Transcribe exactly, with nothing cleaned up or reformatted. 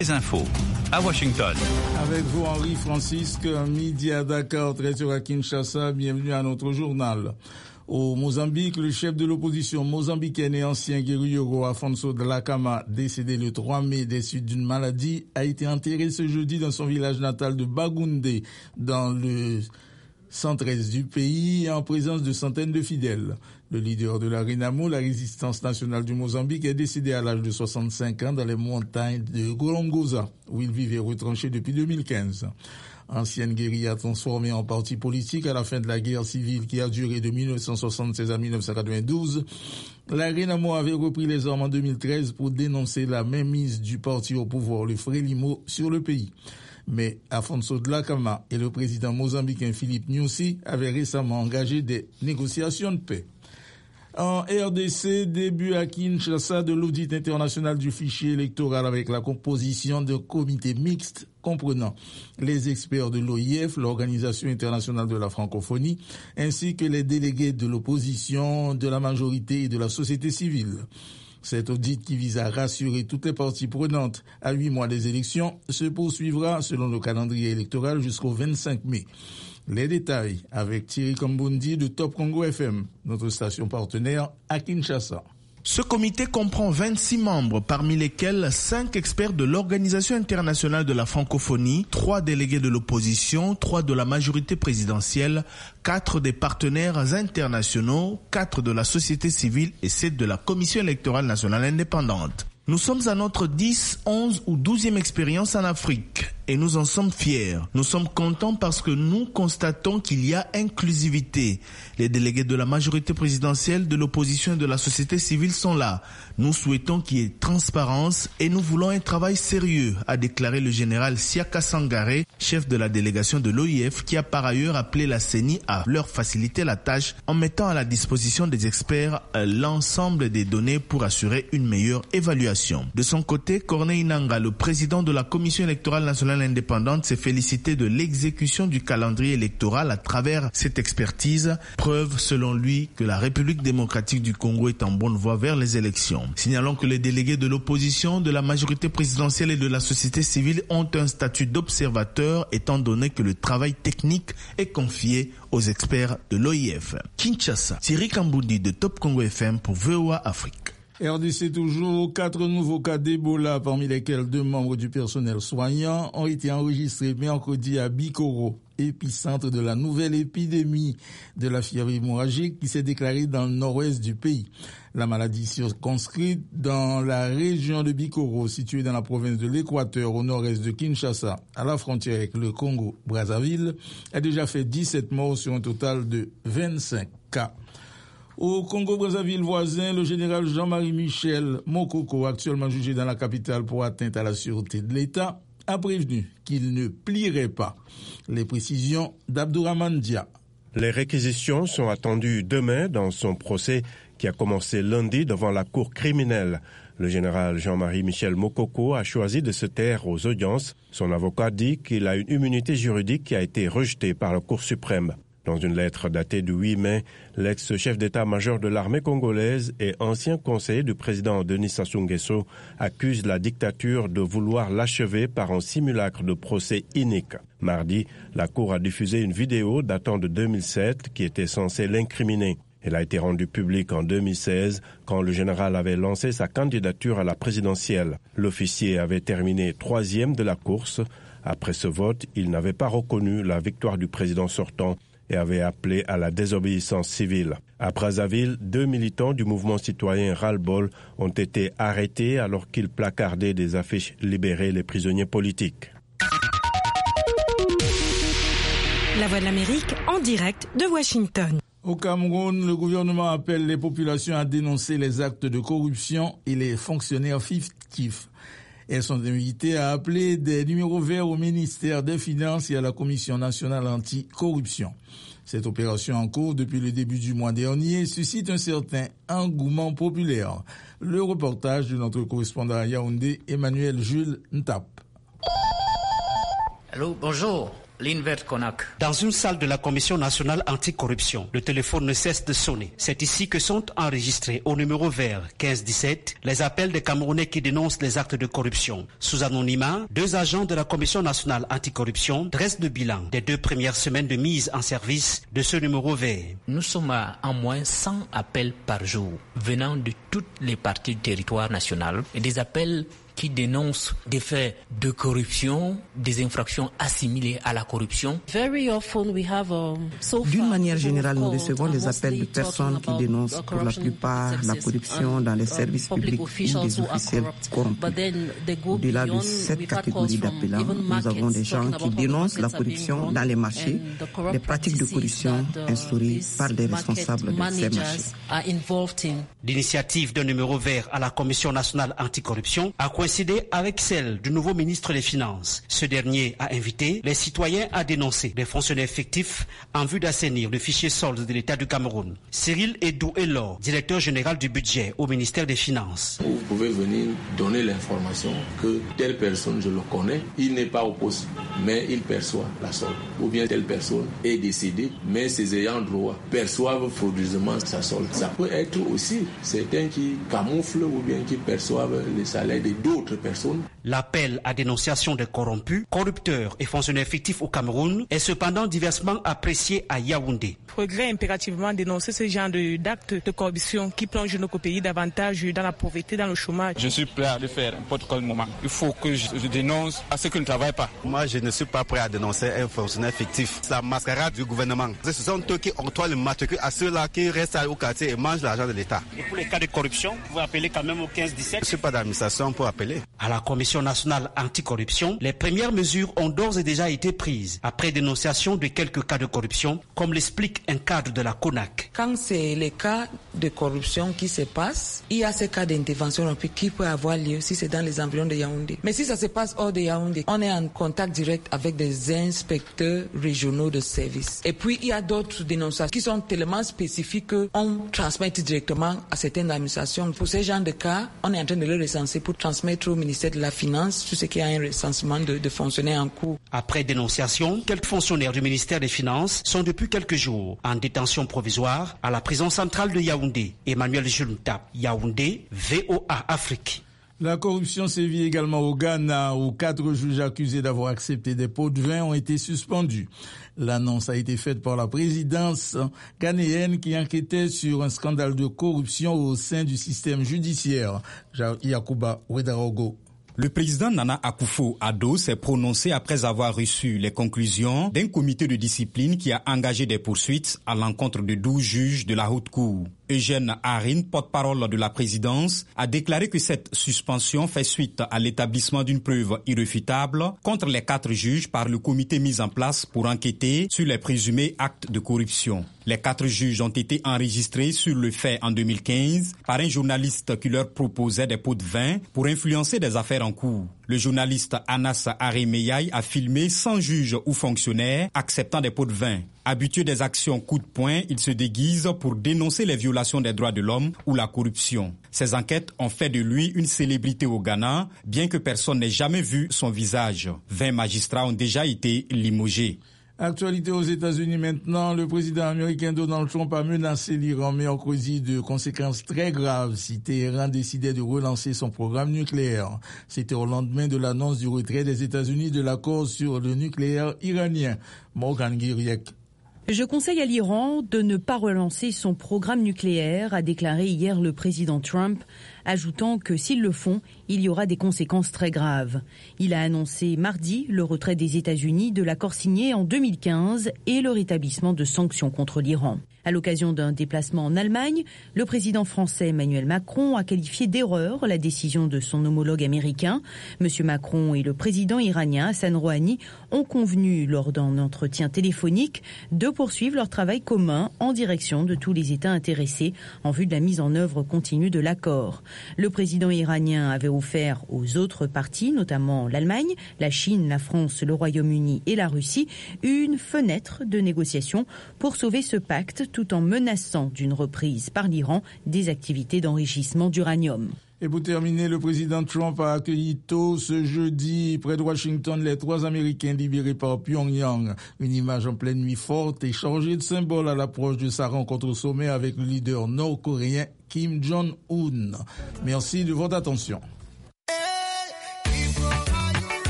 Les infos à Washington. Avec vous, Henri Francisque, midi à Dakar, treize heures à Kinshasa. Bienvenue à notre journal. Au Mozambique, le chef de l'opposition mozambicaine et ancien guerrillero Afonso Dhlakama, décédé le trois mai des suites d'une maladie, a été enterré ce jeudi dans son village natal de Bagoundé, dans le centre-est du pays, en présence de centaines de fidèles. Le leader de la Renamo, la résistance nationale du Mozambique, est décédé à l'âge de soixante-cinq ans dans les montagnes de Gorongosa, où il vivait retranché depuis deux mille quinze. Ancienne guérilla transformée en parti politique à la fin de la guerre civile qui a duré de mille neuf cent soixante-seize à mille neuf cent quatre-vingt-douze, la Renamo avait repris les armes en deux mille treize pour dénoncer la mainmise du parti au pouvoir, le Frelimo, sur le pays. Mais Afonso Dhlakama et le président mozambicain Philippe Nyusi avaient récemment engagé des négociations de paix. En R D C, début à Kinshasa de l'audit international du fichier électoral avec la composition d'un comité mixte comprenant les experts de l'O I F, l'Organisation internationale de la francophonie, ainsi que les délégués de l'opposition, de la majorité et de la société civile. Cet audit qui vise à rassurer toutes les parties prenantes à huit mois des élections se poursuivra selon le calendrier électoral jusqu'au vingt-cinq mai. Les détails avec Thierry Kambundi de Top Congo F M, notre station partenaire à Kinshasa. Ce comité comprend vingt-six membres, parmi lesquels cinq experts de l'Organisation internationale de la francophonie, trois délégués de l'opposition, trois de la majorité présidentielle, quatre des partenaires internationaux, quatre de la société civile et sept de la Commission électorale nationale indépendante. Nous sommes à notre dix, onze ou douzième expérience en Afrique et nous en sommes fiers. Nous sommes contents parce que nous constatons qu'il y a inclusivité. Les délégués de la majorité présidentielle, de l'opposition et de la société civile sont là. Nous souhaitons qu'il y ait transparence et nous voulons un travail sérieux, a déclaré le général Siaka Sangaré, chef de la délégation de l'O I F, qui a par ailleurs appelé la C E N I à leur faciliter la tâche en mettant à la disposition des experts l'ensemble des données pour assurer une meilleure évaluation. De son côté, Corneille Nangaa, le président de la Commission électorale nationale indépendante, s'est félicité de l'exécution du calendrier électoral à travers cette expertise, preuve selon lui que la République démocratique du Congo est en bonne voie vers les élections. Signalons que les délégués de l'opposition, de la majorité présidentielle et de la société civile ont un statut d'observateur étant donné que le travail technique est confié aux experts de l'O I F. Kinshasa, Thierry Kambundi de Top Congo F M pour V O A Afrique. R D C toujours, quatre nouveaux cas d'Ebola, parmi lesquels deux membres du personnel soignant, ont été enregistrés mercredi à Bikoro, épicentre de la nouvelle épidémie de la fièvre hémorragique qui s'est déclarée dans le nord-ouest du pays. La maladie circonscrite dans la région de Bikoro, située dans la province de l'Équateur, au nord-est de Kinshasa, à la frontière avec le Congo-Brazzaville, a déjà fait dix-sept morts sur un total de vingt-cinq cas. Au Congo-Brazzaville voisin, le général Jean-Marie Michel Mokoko, actuellement jugé dans la capitale pour atteinte à la sûreté de l'État, a prévenu qu'il ne plierait pas. Les précisions d'Abdourahmane Dia. Les réquisitions sont attendues demain dans son procès qui a commencé lundi devant la cour criminelle. Le général Jean-Marie Michel Mokoko a choisi de se taire aux audiences. Son avocat dit qu'il a une immunité juridique qui a été rejetée par la Cour suprême. Dans une lettre datée du huit mai, l'ex-chef d'état-major de l'armée congolaise et ancien conseiller du président Denis Sassou Nguesso accuse la dictature de vouloir l'achever par un simulacre de procès inique. Mardi, la Cour a diffusé une vidéo datant de deux mille sept qui était censée l'incriminer. Elle a été rendue publique en deux mille seize quand le général avait lancé sa candidature à la présidentielle. L'officier avait terminé troisième de la course. Après ce vote, il n'avait pas reconnu la victoire du président sortant et avait appelé à la désobéissance civile. À Brazzaville, deux militants du mouvement citoyen Ras-le-Bol ont été arrêtés alors qu'ils placardaient des affiches « Libérer les prisonniers politiques ». La Voix de l'Amérique en direct de Washington. Au Cameroun, le gouvernement appelle les populations à dénoncer les actes de corruption et les fonctionnaires fictifs. Elles sont invitées à appeler des numéros verts au ministère des Finances et à la Commission nationale anti-corruption. Cette opération en cours depuis le début du mois dernier suscite un certain engouement populaire. Le reportage de notre correspondant à Yaoundé, Emmanuel Jules Ntap. Allô, bonjour. Dans une salle de la Commission nationale anticorruption, le téléphone ne cesse de sonner. C'est ici que sont enregistrés au numéro vert quinze dix-sept les appels des Camerounais qui dénoncent les actes de corruption. Sous anonymat, deux agents de la Commission nationale anticorruption dressent le bilan des deux premières semaines de mise en service de ce numéro vert. Nous sommes à en moins cent appels par jour venant de toutes les parties du territoire national et des appels qui dénoncent des faits de corruption, des infractions assimilées à la corruption. D'une manière générale, nous recevons des appels de personnes qui dénoncent pour la plupart la corruption dans les services publics ou des officiels corrompus. Au-delà de cette catégorie d'appelants, nous avons des gens qui dénoncent la corruption dans les marchés, les pratiques de corruption instaurées par des responsables de ces marchés. L'initiative d'un numéro vert à la Commission nationale anticorruption a coïncidé avec celle du nouveau ministre des Finances. Ce dernier a invité les citoyens à dénoncer des fonctionnaires fictifs en vue d'assainir le fichier solde de l'État du Cameroun. Cyril Edou-Elor, directeur général du budget au ministère des Finances. Vous pouvez venir donner l'information que telle personne, je le connais, il n'est pas au poste, mais il perçoit la solde. Ou bien telle personne est décédée, mais ses ayants droit perçoivent frauduleusement sa solde. Ça peut être aussi certains qui camouflent ou bien qui perçoivent les salaires de d'autres personnes. L'appel à dénonciation des corrompus, corrupteurs et fonctionnaires fictifs au Cameroun est cependant diversement apprécié à Yaoundé. Il faudrait impérativement dénoncer ce genre de, d'actes de corruption qui plongent notre pays davantage dans la pauvreté, dans le chômage. Je suis prêt à le faire n'importe quel moment. Il faut que je, je dénonce à ceux qui ne travaillent pas. Moi, je ne suis pas prêt à dénoncer un fonctionnaire fictif. C'est la mascarade du gouvernement. Ce sont eux qui octroient le matricule à ceux-là qui restent au quartier et mangent l'argent de l'État. Et pour les cas de corruption, vous appelez quand même au quinze dix-sept. Je ne suis pas d'administration pour appeler. À la Commission nationale anticorruption, les premières mesures ont d'ores et déjà été prises après dénonciation de quelques cas de corruption, comme l'explique un cadre de la C O N A C. Quand c'est les cas de corruption qui se passent, il y a ces cas d'intervention qui peuvent avoir lieu si c'est dans les environs de Yaoundé. Mais si ça se passe hors de Yaoundé, on est en contact direct avec des inspecteurs régionaux de service. Et puis il y a d'autres dénonciations qui sont tellement spécifiques qu'on transmet directement à certaines administrations. Pour ces genres de cas, on est en train de les recenser pour transmettre au ministère de la Finance tout ce qui a un recensement de, de fonctionnaires en cours. Après dénonciation, quelques fonctionnaires du ministère des Finances sont depuis quelques jours en détention provisoire à la prison centrale de Yaoundé. Emmanuel Junta, Yaoundé, V O A Afrique. La corruption sévit également au Ghana, où quatre juges accusés d'avoir accepté des pots de vin ont été suspendus. L'annonce a été faite par la présidence ghanéenne qui enquêtait sur un scandale de corruption au sein du système judiciaire. Yacouba Ouedraogo. Le président Nana Akufo-Addo s'est prononcé après avoir reçu les conclusions d'un comité de discipline qui a engagé des poursuites à l'encontre de douze juges de la haute cour. Eugène Harin, porte-parole de la présidence, a déclaré que cette suspension fait suite à l'établissement d'une preuve irréfutable contre les quatre juges par le comité mis en place pour enquêter sur les présumés actes de corruption. Les quatre juges ont été enregistrés sur le fait en deux mille quinze par un journaliste qui leur proposait des pots de vin pour influencer des affaires en cours. Le journaliste Anas Aremeyaï a filmé cent juges ou fonctionnaires acceptant des pots de vin. Habitué des actions coup de poing, il se déguise pour dénoncer les violations des droits de l'homme ou la corruption. Ces enquêtes ont fait de lui une célébrité au Ghana, bien que personne n'ait jamais vu son visage. vingt magistrats ont déjà été limogés. Actualité aux États-Unis maintenant, le président américain Donald Trump a menacé l'Iran mercredi de conséquences très graves si Téhéran décidait de relancer son programme nucléaire. C'était au lendemain de l'annonce du retrait des États-Unis de l'accord sur le nucléaire iranien. Morgan Guiriek. Je conseille à l'Iran de ne pas relancer son programme nucléaire, a déclaré hier le président Trump, ajoutant que s'ils le font, il y aura des conséquences très graves. Il a annoncé mardi le retrait des États-Unis de l'accord signé en deux mille quinze et le rétablissement de sanctions contre l'Iran. À l'occasion d'un déplacement en Allemagne, le président français Emmanuel Macron a qualifié d'erreur la décision de son homologue américain. Monsieur Macron et le président iranien Hassan Rouhani ont convenu lors d'un entretien téléphonique de poursuivre leur travail commun en direction de tous les États intéressés en vue de la mise en œuvre continue de l'accord. Le président iranien avait offert aux autres parties, notamment l'Allemagne, la Chine, la France, le Royaume-Uni et la Russie, une fenêtre de négociation pour sauver ce pacte tout en menaçant d'une reprise par l'Iran des activités d'enrichissement d'uranium. Et pour terminer, le président Trump a accueilli tôt ce jeudi près de Washington les trois Américains libérés par Pyongyang. Une image en pleine nuit forte et chargée de symboles à l'approche de sa rencontre au sommet avec le leader nord-coréen Kim Jong-un. Merci de votre attention.